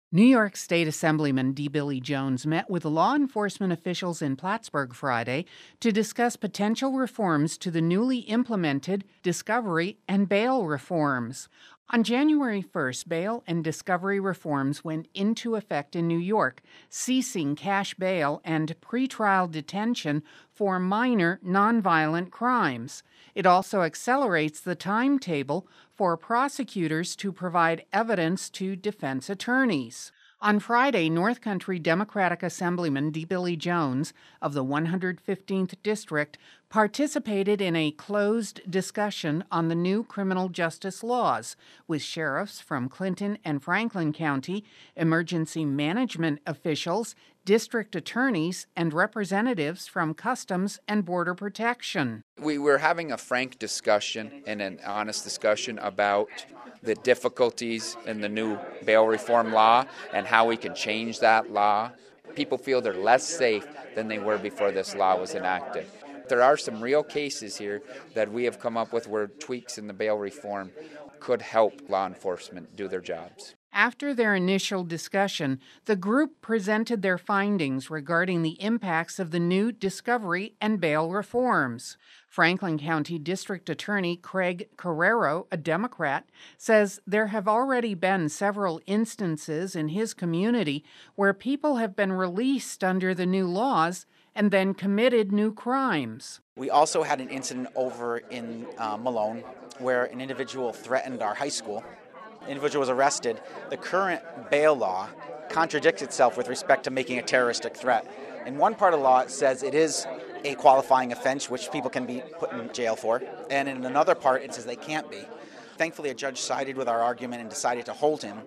New York State Assemblyman D. Billy Jones met with law enforcement officials in Plattsburgh Friday to discuss potential reforms to the newly implemented discovery and bail reforms. On January 1st, bail and discovery reforms went into effect in New York, ceasing cash bail and pretrial detention for minor nonviolent crimes. It also accelerates the timetable for prosecutors to provide evidence to defense attorneys. On Friday, North Country Democratic Assemblyman D. Billy Jones of the 115th District participated in a closed discussion on the new criminal justice laws with sheriffs from Clinton and Franklin County, emergency management officials, district attorneys, and representatives from Customs and Border Protection. We were having a frank discussion and an honest discussion about the difficulties in the new bail reform law and how we can change that law. People feel they're less safe than they were before this law was enacted. There are some real cases here that we have come up with where tweaks in the bail reform could help law enforcement do their jobs. After their initial discussion, the group presented their findings regarding the impacts of the new discovery and bail reforms. Franklin County District Attorney Craig Carrero, a Democrat, says there have already been several instances in his community where people have been released under the new laws and then committed new crimes. We also had an incident over in Malone where an individual threatened our high school. The individual was arrested. The current bail law contradicts itself with respect to making a terroristic threat. In one part of the law, it says it is a qualifying offense, which people can be put in jail for. And in another part, it says they can't be. Thankfully, a judge sided with our argument and decided to hold him.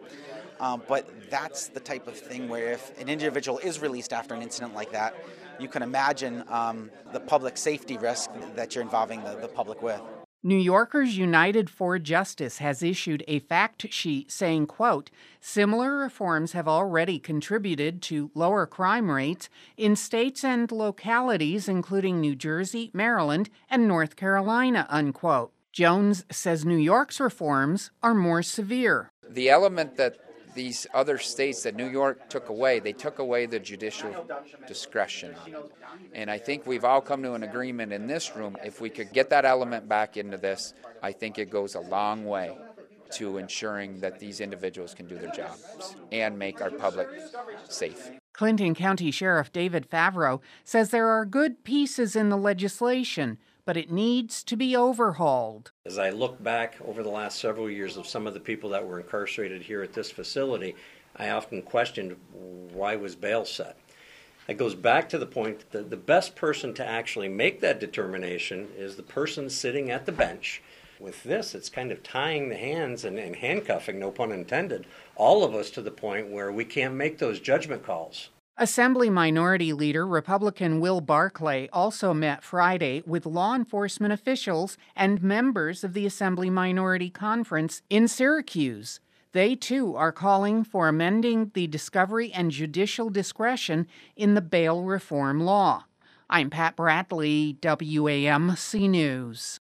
But that's the type of thing where if an individual is released after an incident like that, you can imagine the public safety risk that you're involving the public with. New Yorkers United for Justice has issued a fact sheet saying, quote, similar reforms have already contributed to lower crime rates in states and localities including New Jersey, Maryland, and North Carolina, unquote. Jones says New York's reforms are more severe. The element that these other states that New York took away, they took away the judicial discretion. And I think we've all come to an agreement in this room. If we could get that element back into this, I think it goes a long way to ensuring that these individuals can do their jobs and make our public safe. Clinton County Sheriff David Favreau says there are good pieces in the legislation, but it needs to be overhauled. As I look back over the last several years of some of the people that were incarcerated here at this facility, I often questioned why was bail set. It goes back to the point that the best person to actually make that determination is the person sitting at the bench. With this, it's kind of tying the hands and handcuffing, no pun intended, all of us to the point where we can't make those judgment calls. Assembly Minority Leader Republican Will Barclay also met Friday with law enforcement officials and members of the Assembly Minority Conference in Syracuse. They, too, are calling for amending the discovery and judicial discretion in the bail reform law. I'm Pat Bradley, WAMC News.